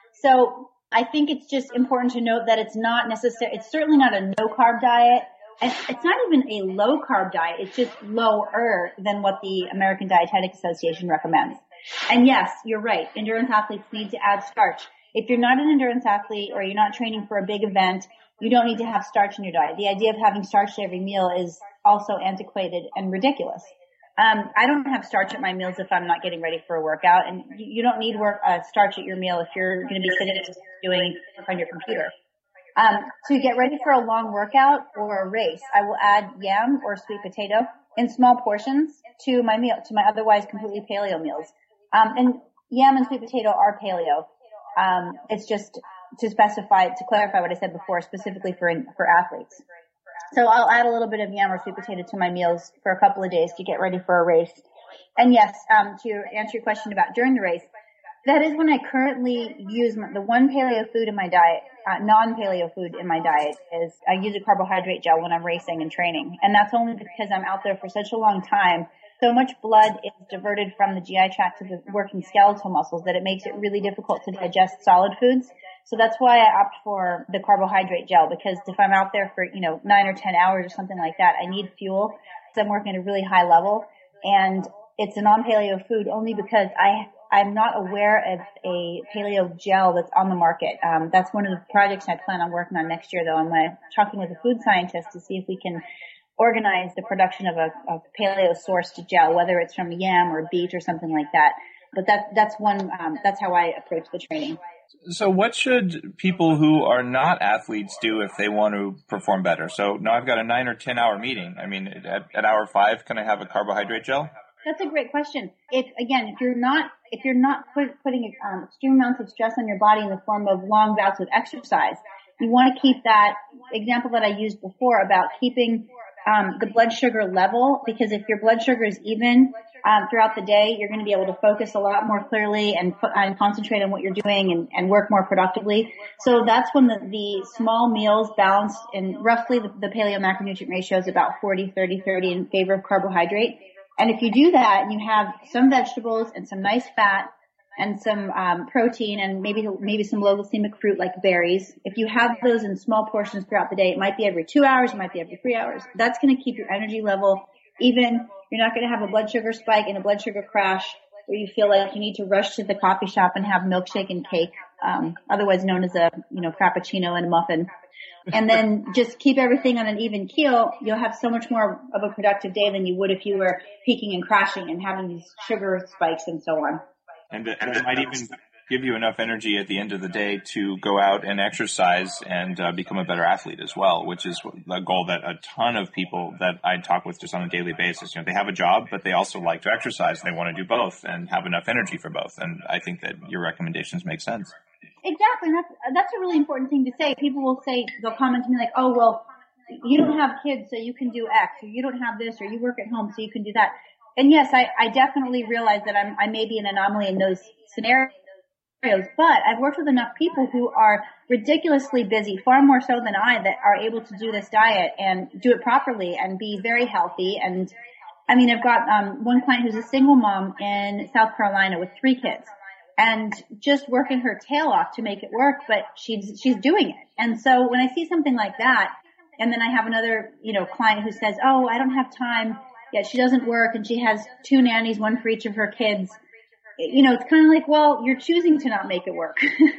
So I think it's just important to note that it's not necessary. It's certainly not a no carb diet. And it's not even a low carb diet. It's just lower than what the American Dietetic Association recommends. And yes, you're right. Endurance athletes need to add starch. If you're not an endurance athlete or you're not training for a big event, you don't need to have starch in your diet. The idea of having starch to every meal is also antiquated and ridiculous. Um, I don't have starch at my meals if I'm not getting ready for a workout, and you, you don't need work uh, starch at your meal if you're going to be sitting doing work on your computer. Um, to get ready for a long workout or a race, I will add yam or sweet potato in small portions to my meal, to my otherwise completely paleo meals. Um, and yam and sweet potato are paleo. Um, it's just to specify, to clarify what I said before, specifically for for athletes. So I'll add a little bit of yam or sweet potato to my meals for a couple of days to get ready for a race. And yes, um, to answer your question about during the race, that is when I currently use my, the one paleo food in my diet, uh, non-paleo food in my diet is I use a carbohydrate gel when I'm racing and training. And that's only because I'm out there for such a long time. So much blood is diverted from the G I tract to the working skeletal muscles that it makes it really difficult to digest solid foods. So that's why I opt for the carbohydrate gel, because if I'm out there for, you know, nine or ten hours or something like that, I need fuel because I'm working at a really high level. And it's a non-paleo food only because I, I'm not aware of a paleo gel that's on the market. Um, that's one of the projects I plan on working on next year, though. I'm uh, talking with a food scientist to see if we can organize the production of a, a paleo sourced gel, whether it's from yam or beet or something like that. But that, that's one, um, that's how I approach the training. So what should people who are not athletes do if they want to perform better? So now I've got a nine or ten hour meeting. I mean, at, at hour five, can I have a carbohydrate gel? That's a great question. If, again, if you're not, if you're not put, putting um, extreme amounts of stress on your body in the form of long bouts of exercise, you want to keep that example that I used before about keeping um, the blood sugar level, because if your blood sugar is even um, throughout the day, you're going to be able to focus a lot more clearly and, and concentrate on what you're doing and, and work more productively. So that's when the, the small meals balanced in roughly the, the paleo macronutrient ratio is about forty, thirty, thirty in favor of carbohydrate. And if you do that and you have some vegetables and some nice fat and some um, protein and maybe maybe some low glycemic fruit like berries, if you have those in small portions throughout the day, it might be every two hours, it might be every three hours. That's going to keep your energy level even. You're not going to have a blood sugar spike and a blood sugar crash where you feel like you need to rush to the coffee shop and have milkshake and cake, um, otherwise known as a, you know, frappuccino and a muffin. And then just keep everything on an even keel. You'll have so much more of a productive day than you would if you were peaking and crashing and having these sugar spikes and so on. And it, and it might even give you enough energy at the end of the day to go out and exercise and uh, become a better athlete as well, which is a goal that a ton of people that I talk with just on a daily basis, you know, they have a job, but they also like to exercise and they want to do both and have enough energy for both. And I think that your recommendations make sense. Exactly. And that's, that's a really important thing to say. People will say, they'll comment to me like, oh, well, you don't have kids, so you can do X, or you don't have this, or you work at home, so you can do that. And yes, I, I definitely realize that I'm, I may be an anomaly in those scenarios, but I've worked with enough people who are ridiculously busy, far more so than I, that are able to do this diet and do it properly and be very healthy. And I mean, I've got um, one client who's a single mom in South Carolina with three kids and just working her tail off to make it work, but she's, she's doing it. And so when I see something like that, and then I have another, you know, client who says, oh, I don't have time. Yet she doesn't work and she has two nannies, one for each of her kids. You know, it's kind of like, well, you're choosing to not make it work.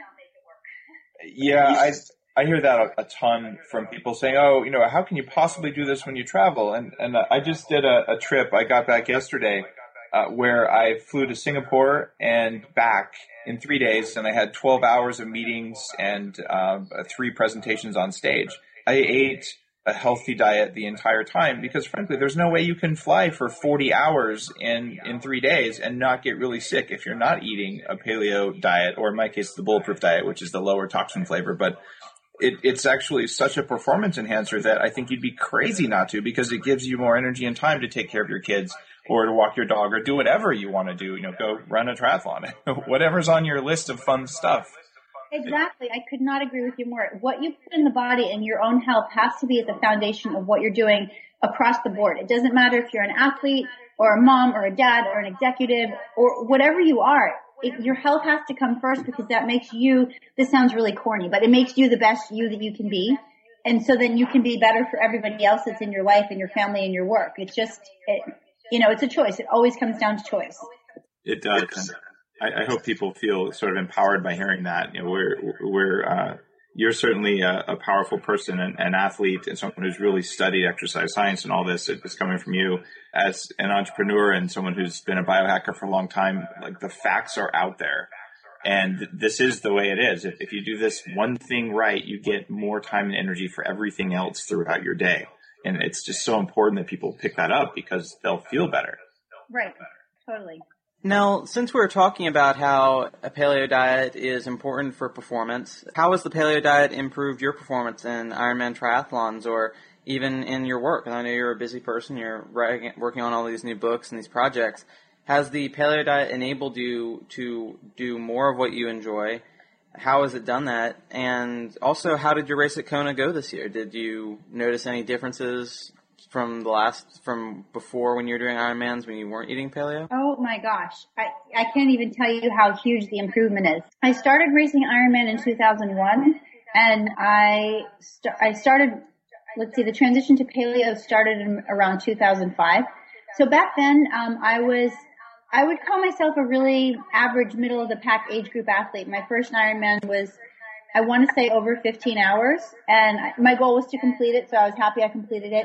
Yeah, I I hear that a, a ton from people saying, oh, you know, how can you possibly do this when you travel? And and uh, I just did a, a trip. I got back yesterday uh, where I flew to Singapore and back in three days, and I had twelve hours of meetings and uh, three presentations on stage. I ate a healthy diet the entire time because, frankly, there's no way you can fly for forty hours in, in three days and not get really sick if you're not eating a paleo diet, or in my case, the bulletproof diet, which is the lower toxin flavor. But it, it's actually such a performance enhancer that I think you'd be crazy not to, because it gives you more energy and time to take care of your kids or to walk your dog or do whatever you want to do. You know, go run a triathlon, whatever's on your list of fun stuff. Exactly. I could not agree with you more. What you put in the body and your own health has to be at the foundation of what you're doing across the board. It doesn't matter if you're an athlete or a mom or a dad or an executive or whatever you are. It, your health has to come first, because that makes you, this sounds really corny, but it makes you the best you that you can be. And so then you can be better for everybody else that's in your life and your family and your work. It's just, it, you know, it's a choice. It always comes down to choice. It does. I, I hope people feel sort of empowered by hearing that. You know, we're, we're, uh, you're certainly a, a powerful person, and an athlete, and someone who's really studied exercise science and all this. It's coming from you as an entrepreneur and someone who's been a biohacker for a long time. Like, the facts are out there, and th- this is the way it is. If, if you do this one thing right, you get more time and energy for everything else throughout your day. And it's just so important that people pick that up, because they'll feel better. Right. Totally. Now, since we were talking about how a paleo diet is important for performance, how has the paleo diet improved your performance in Ironman triathlons, or even in your work? I know you're a busy person, you're writing, working on all these new books and these projects. Has the paleo diet enabled you to do more of what you enjoy? How has it done that? And also, how did your race at Kona go this year? Did you notice any differences from the last, from before when you were doing Ironmans when you weren't eating paleo? Oh my gosh. I, I can't even tell you how huge the improvement is. I started racing Ironman in two thousand one, and I, st- I started, let's see, the transition to paleo started in around two thousand five. So back then, um, I was, I would call myself a really average middle of the pack age group athlete. My first Ironman was, I want to say, over fifteen hours, and I, my goal was to complete it, so I was happy I completed it.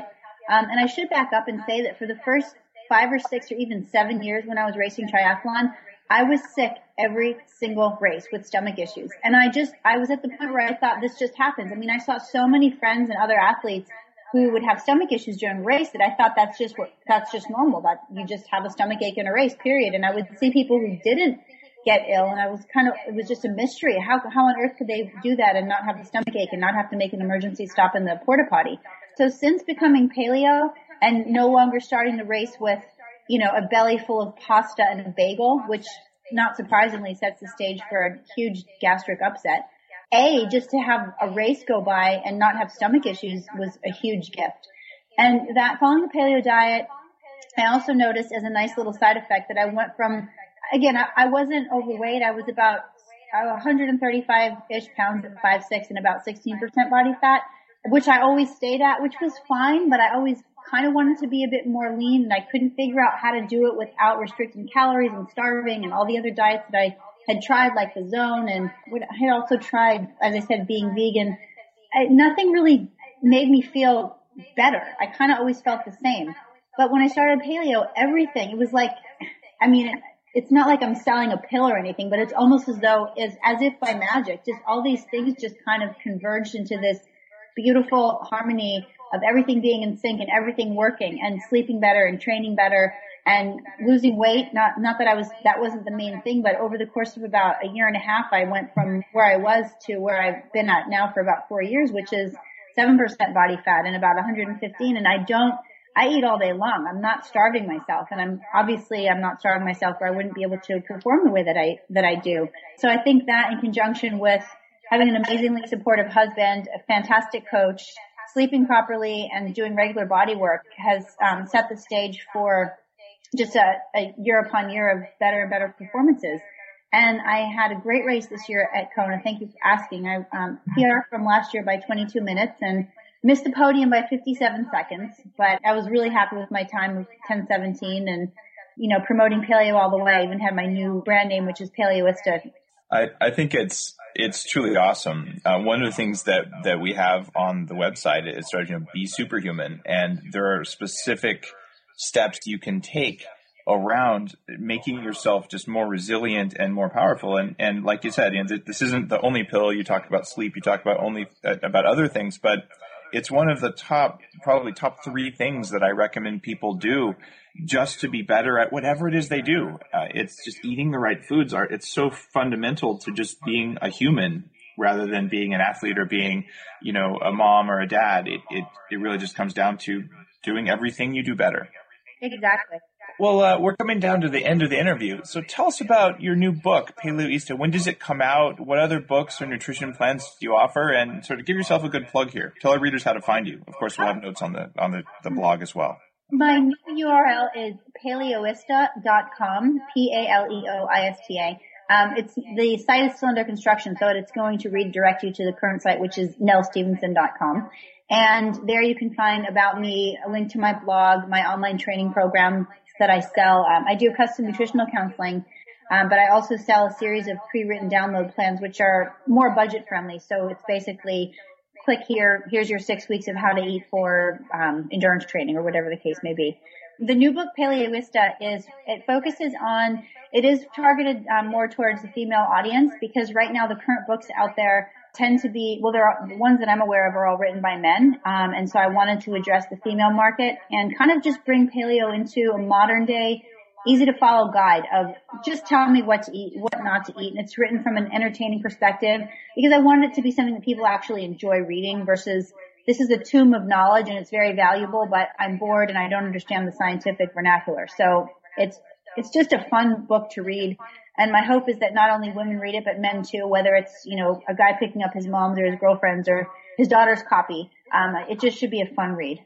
Um, and I should back up and say that for the first five or six or even seven years when I was racing triathlon, I was sick every single race with stomach issues. And I just, I was at the point where I thought this just happens. I mean, I saw so many friends and other athletes who would have stomach issues during a race that I thought that's just what, that's just normal, that you just have a stomach ache in a race, period. And I would see people who didn't get ill, and I was kind of, it was just a mystery. How, how on earth could they do that and not have a stomach ache and not have to make an emergency stop in the porta potty? So since becoming paleo and no longer starting the race with, you know, a belly full of pasta and a bagel, which not surprisingly sets the stage for a huge gastric upset. A, just to have a race go by and not have stomach issues was a huge gift. And that following the paleo diet, I also noticed as a nice little side effect that I went from, again, I, I wasn't overweight. I was about one hundred thirty-five-ish pounds at five six and about sixteen percent body fat, which I always stayed at, which was fine, but I always kind of wanted to be a bit more lean, and I couldn't figure out how to do it without restricting calories and starving and all the other diets that I had tried, like the Zone, and I had also tried, as I said, being vegan. I, nothing really made me feel better. I kind of always felt the same. But when I started paleo, everything, it was like, I mean, it's not like I'm selling a pill or anything, but it's almost as though, as, as if by magic, just all these things just kind of converged into this beautiful harmony of everything being in sync and everything working, and sleeping better and training better and losing weight. Not, not that I was, that wasn't the main thing, but over the course of about a year and a half, I went from where I was to where I've been at now for about four years, which is seven percent body fat and about one hundred fifteen. And I don't, I eat all day long. I'm not starving myself. And I'm obviously, I'm not starving myself, or I wouldn't be able to perform the way that I, that I do. So I think that in conjunction with having an amazingly supportive husband, a fantastic coach, sleeping properly, and doing regular body work has um, set the stage for just a, a year upon year of better and better performances. And I had a great race this year at Kona. Thank you for asking. I um, P R from last year by twenty-two minutes and missed the podium by fifty-seven seconds. But I was really happy with my time of ten seventeen, and, you know, promoting paleo all the way. I even had my new brand name, which is Paleoista. I, I think it's it's truly awesome. Uh, one of the things that, that we have on the website is sort of, you know, Be Superhuman, and there are specific steps you can take around making yourself just more resilient and more powerful. And and like you said, you know, this isn't the only pill. You talk about sleep, you talk about only uh, about other things, but it's one of the top, probably top three things that I recommend people do just to be better at whatever it is they do. Uh, it's just eating the right foods. Are It's so fundamental to just being a human rather than being an athlete or being, you know, a mom or a dad. It, it, it really just comes down to doing everything you do better. Exactly. Well, uh, we're coming down to the end of the interview. So tell us about your new book, Paleoista. When does it come out? What other books or nutrition plans do you offer? And sort of give yourself a good plug here. Tell our readers how to find you. Of course, we'll have notes on the on the, the blog as well. My new U R L is paleoista dot com, P A L E O I S T A. Um, it's, the site is still under construction, so it's going to redirect you to the current site, which is nell stevenson dot com. And there you can find about me, a link to my blog, my online training program that I sell. Um, I do custom nutritional counseling, um, but I also sell a series of pre-written download plans, which are more budget friendly. So it's basically click here, here's your six weeks of how to eat for um, endurance training or whatever the case may be. The new book, Paleoista, is, it focuses on, it is targeted um, more towards the female audience, because right now the current books out there tend to be, well, there are, the ones that I'm aware of are all written by men. Um, and so I wanted to address the female market and kind of just bring paleo into a modern day, easy to follow guide of just tell me what to eat, what not to eat. And it's written from an entertaining perspective because I wanted it to be something that people actually enjoy reading versus this is a tomb of knowledge and it's very valuable, but I'm bored and I don't understand the scientific vernacular. So it's, it's just a fun book to read. And my hope is that not only women read it, but men too, whether it's, you know, a guy picking up his mom's or his girlfriend's or his daughter's copy. Um, it just should be a fun read.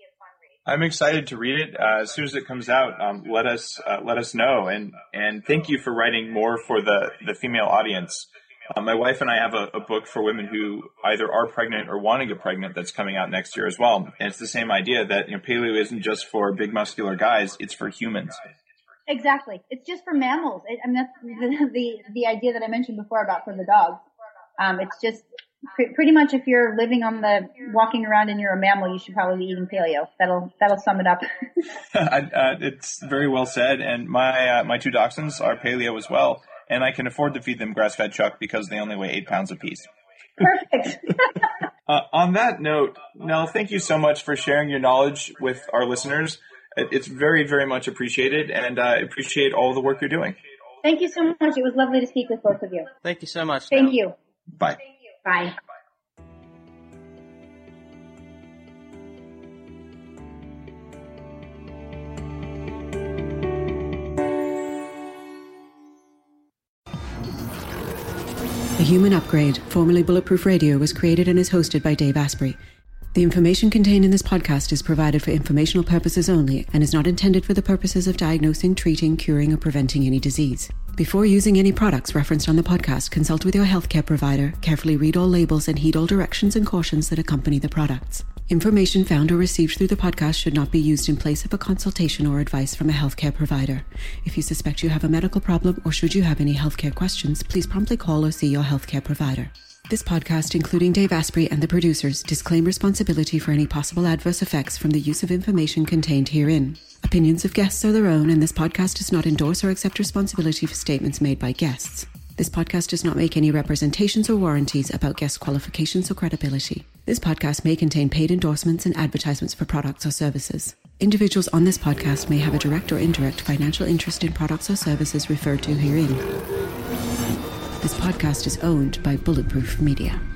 I'm excited to read it. Uh, as soon as it comes out, um, let us, uh, let us know. And, and thank you for writing more for the, the female audience. Uh, my wife and I have a, a book for women who either are pregnant or want to get pregnant that's coming out next year as well. And it's the same idea that, you know, paleo isn't just for big muscular guys. It's for humans. Exactly. It's just for mammals. It, I mean, that's the, the, the idea that I mentioned before about for the dogs. Um, it's just, Pre- pretty much, if you're living on the walking around and you're a mammal, you should probably be eating paleo. That'll that'll sum it up. I, uh, it's very well said. And my uh, my two dachshunds are paleo as well, and I can afford to feed them grass-fed chuck because they only weigh eight pounds apiece. Perfect. uh, on that note, Nell, thank you so much for sharing your knowledge with our listeners. It's very, very much appreciated, and I uh, appreciate all the work you're doing. Thank you so much. It was lovely to speak with both of you. Thank you so much. Thank Nell. you. Bye. Bye. The Human Upgrade, formerly Bulletproof Radio, was created and is hosted by Dave Asprey. The information contained in this podcast is provided for informational purposes only and is not intended for the purposes of diagnosing, treating, curing, or preventing any disease. Before using any products referenced on the podcast, consult with your healthcare provider, carefully read all labels, and heed all directions and cautions that accompany the products. Information found or received through the podcast should not be used in place of a consultation or advice from a healthcare provider. If you suspect you have a medical problem or should you have any healthcare questions, please promptly call or see your healthcare provider. This podcast, including Dave Asprey and the producers, disclaim responsibility for any possible adverse effects from the use of information contained herein. Opinions of guests are their own, and this podcast does not endorse or accept responsibility for statements made by guests. This podcast does not make any representations or warranties about guest qualifications or credibility. This podcast may contain paid endorsements and advertisements for products or services. Individuals on this podcast may have a direct or indirect financial interest in products or services referred to herein. This podcast is owned by Bulletproof Media.